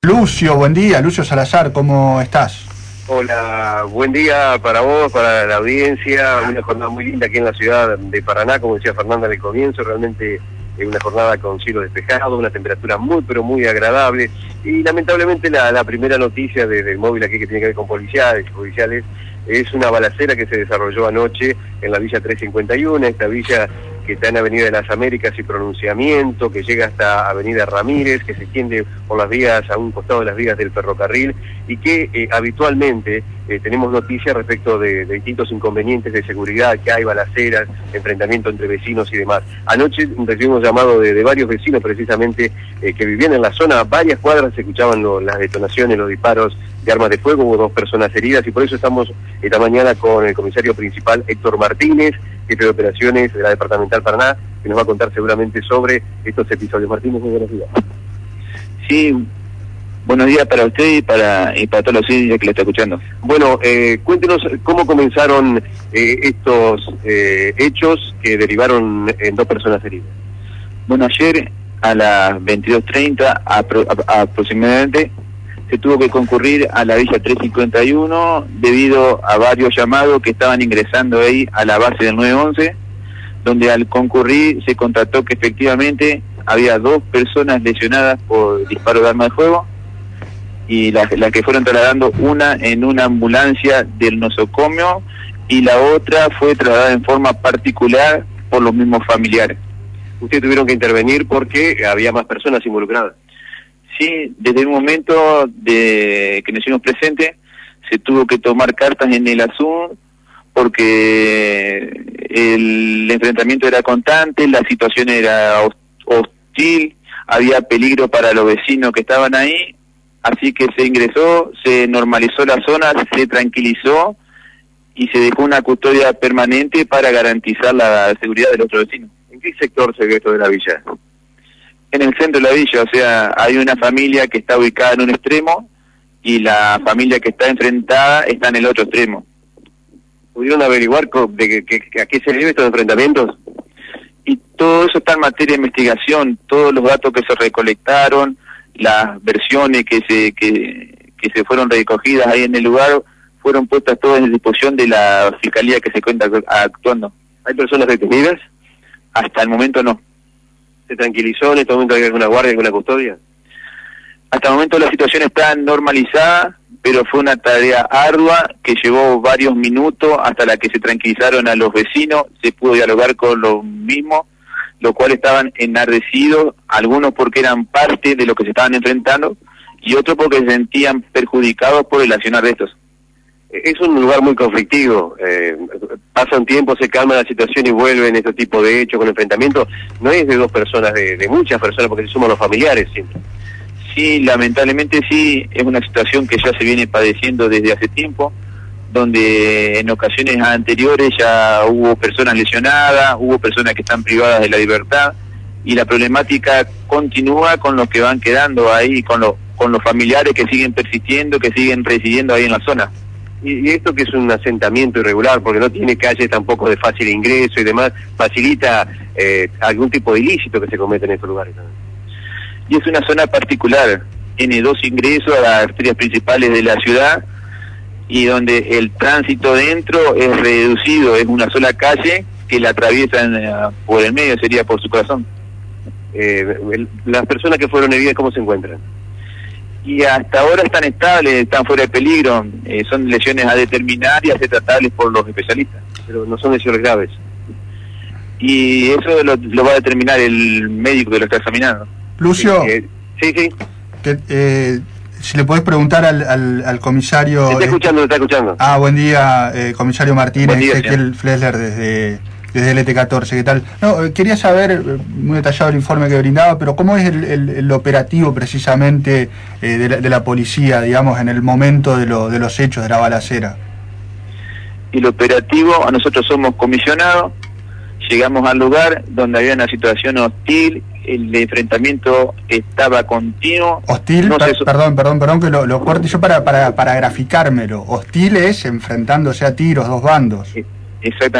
Lucio, buen día. Lucio Salazar, ¿cómo estás? Hola, buen día para vos, para la audiencia. Una jornada muy linda aquí en la ciudad de Paraná, como decía Fernanda al comienzo. Realmente una jornada con cielo despejado, una temperatura muy, pero muy agradable. Y lamentablemente la primera noticia del móvil aquí que tiene que ver con policiales, es una balacera que se desarrolló anoche en la Villa 351, esta villa que está en Avenida de las Américas y Pronunciamiento, que llega hasta Avenida Ramírez, que se extiende por las vías, a un costado de las vías del ferrocarril, y que habitualmente tenemos noticias respecto de distintos inconvenientes de seguridad, que hay balaceras, enfrentamiento entre vecinos y demás. Anoche recibimos llamado de varios vecinos precisamente que vivían en la zona, varias cuadras se escuchaban las detonaciones, los disparos de armas de fuego, hubo 2 personas heridas, y por eso estamos esta mañana con el comisario principal Héctor Martínez, jefe de operaciones de la Departamental Paraná, que nos va a contar seguramente sobre estos episodios. Martínez, muy buenos días. Sí, buenos días para usted y para todos los ciudadanos que le está escuchando. Bueno, cuéntenos cómo comenzaron estos hechos que derivaron en 2 personas heridas. Bueno, ayer a las 22:30 aproximadamente se tuvo que concurrir a la Villa 351 debido a varios llamados que estaban ingresando ahí a la base del 911, donde al concurrir se constató que efectivamente había 2 personas lesionadas por disparo de arma de fuego, y las que fueron trasladando, una en una ambulancia del nosocomio y la otra fue trasladada en forma particular por los mismos familiares. Ustedes tuvieron que intervenir porque había más personas involucradas. Sí, desde el momento de que nos hicimos presentes, se tuvo que tomar cartas en el asunto, porque el enfrentamiento era constante, la situación era hostil, había peligro para los vecinos que estaban ahí, así que se ingresó, se normalizó la zona, se tranquilizó y se dejó una custodia permanente para garantizar la seguridad de los otros vecinos. ¿En qué sector se ve esto de la villa? En el centro de la villa, o sea, hay una familia que está ubicada en un extremo y la familia que está enfrentada está en el otro extremo. ¿Pudieron averiguar a qué se debe estos enfrentamientos? Y todo eso está en materia de investigación, todos los datos que se recolectaron, las versiones que se fueron recogidas ahí en el lugar, fueron puestas todas en disposición de la fiscalía que se cuenta actuando. ¿Hay personas detenidas? Hasta el momento no. ¿Se tranquilizó en este momento? ¿Hay alguna guardia, alguna custodia? Hasta el momento la situación está normalizada, pero fue una tarea ardua que llevó varios minutos hasta la que se tranquilizaron a los vecinos, se pudo dialogar con los mismos, los cuales estaban enardecidos, algunos porque eran parte de lo que se estaban enfrentando y otros porque se sentían perjudicados por el accionar de estos. Es un lugar muy conflictivo, pasa un tiempo, se calma la situación y vuelven este tipo de hechos con enfrentamientos. No es de 2 personas, de muchas personas, porque se suman los familiares siempre. Sí, lamentablemente sí, es una situación que ya se viene padeciendo desde hace tiempo, donde en ocasiones anteriores ya hubo personas lesionadas, hubo personas que están privadas de la libertad, y la problemática continúa con los que van quedando ahí, con los familiares que siguen persistiendo, que siguen residiendo ahí en la zona. Y esto que es un asentamiento irregular, porque no tiene calles tampoco de fácil ingreso y demás, facilita algún tipo de ilícito que se comete en estos lugares también. Y es una zona particular, tiene 2 ingresos a las arterias principales de la ciudad, y donde el tránsito dentro es reducido, es una sola calle que la atraviesan por el medio, sería por su corazón. Las personas que fueron heridas, ¿cómo se encuentran? Y hasta ahora están estables, están fuera de peligro, son lesiones a determinar y a ser tratables por los especialistas. Pero no son lesiones graves. Y eso lo va a determinar el médico que lo está examinando. Lucio, sí. Si le podés preguntar al comisario... Te está escuchando. Ah, buen día, comisario Martínez, Ezequiel Flesler desde LT14, ¿qué tal? No, quería saber, muy detallado el informe que brindaba, pero ¿cómo es el operativo precisamente de la policía, digamos, en el momento de los hechos de la balacera? El operativo, nosotros somos comisionados, llegamos al lugar donde había una situación hostil, el enfrentamiento estaba continuo. ¿Hostil? No Perdón que lo corte yo para graficármelo. Hostil es enfrentándose a tiros, 2 bandos.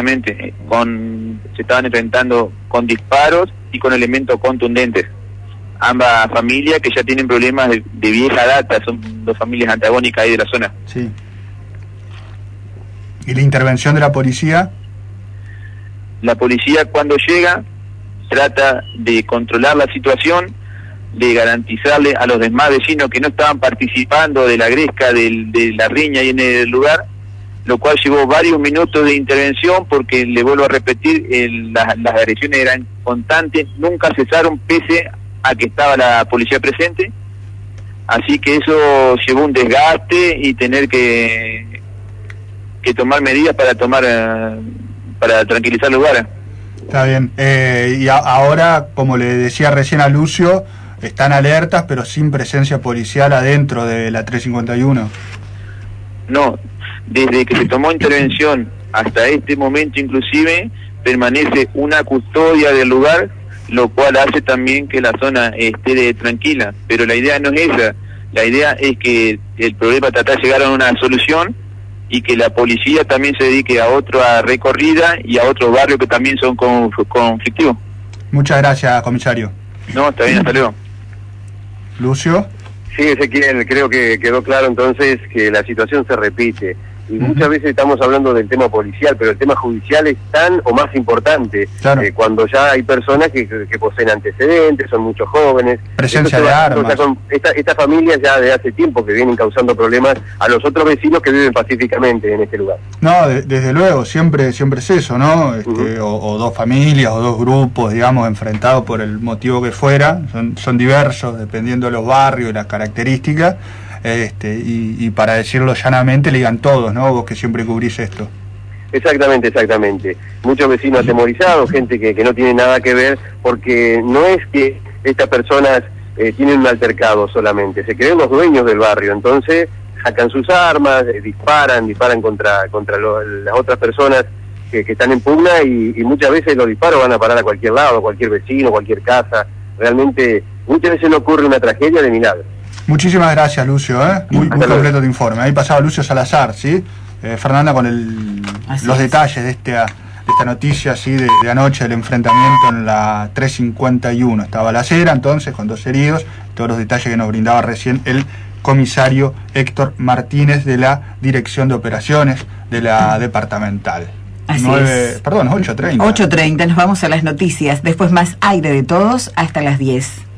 Exactamente, se estaban enfrentando con disparos y con elementos contundentes. ambas familias que ya tienen problemas de vieja data, son dos familias antagónicas ahí de la zona. Sí. ¿Y la intervención de la policía? La policía cuando llega trata de controlar la situación, de garantizarle a los demás vecinos que no estaban participando de la gresca, de la riña ahí en el lugar, lo cual llevó varios minutos de intervención porque, le vuelvo a repetir, las agresiones eran constantes, nunca cesaron pese a que estaba la policía presente, así que eso llevó un desgaste y tener que tomar medidas para tranquilizar el lugar. Está bien. Y ahora, como le decía recién a Lucio, están alertas, pero sin presencia policial adentro de la 351. No, desde que se tomó intervención hasta este momento inclusive permanece una custodia del lugar, lo cual hace también que la zona esté tranquila. Pero la idea no es esa, la idea es que el problema tratar de llegar a una solución y que la policía también se dedique a otra recorrida y a otros barrios que también son conflictivos. Muchas gracias, comisario. No, está bien, hasta luego. Lucio. Sí, Ezequiel, creo que quedó claro entonces que la situación se repite. Y muchas veces estamos hablando del tema policial, pero el tema judicial es tan o más importante. Claro. Cuando ya hay personas que poseen antecedentes, son muchos jóvenes. Presencia de armas. O sea, estas familias ya de hace tiempo que vienen causando problemas a los otros vecinos que viven pacíficamente en este lugar. No, desde luego, siempre es eso, ¿no? O dos familias o dos grupos, digamos, enfrentados por el motivo que fuera. Son diversos, dependiendo de los barrios y las características. Y para decirlo llanamente, le digan todos, ¿no? Vos que siempre cubrís esto. Exactamente. Muchos vecinos atemorizados, gente que no tiene nada que ver, porque no es que estas personas tienen un altercado solamente, se creen los dueños del barrio, entonces sacan sus armas, disparan contra las otras personas que están en pugna y muchas veces los disparos van a parar a cualquier lado, cualquier vecino, cualquier casa. Realmente muchas veces no ocurre una tragedia de milagro. Muchísimas gracias, Lucio, muy completo tu informe. Ahí pasaba Lucio Salazar, ¿sí? Fernanda, con los detalles de esta noticia, ¿sí? de anoche, del enfrentamiento en la 351. Esta balacera, entonces, con 2 heridos, todos los detalles que nos brindaba recién el comisario Héctor Martínez de la Dirección de Operaciones de la Departamental. Así es. Perdón, 8:30. 8:30, nos vamos a las noticias. Después más aire de todos hasta las 10.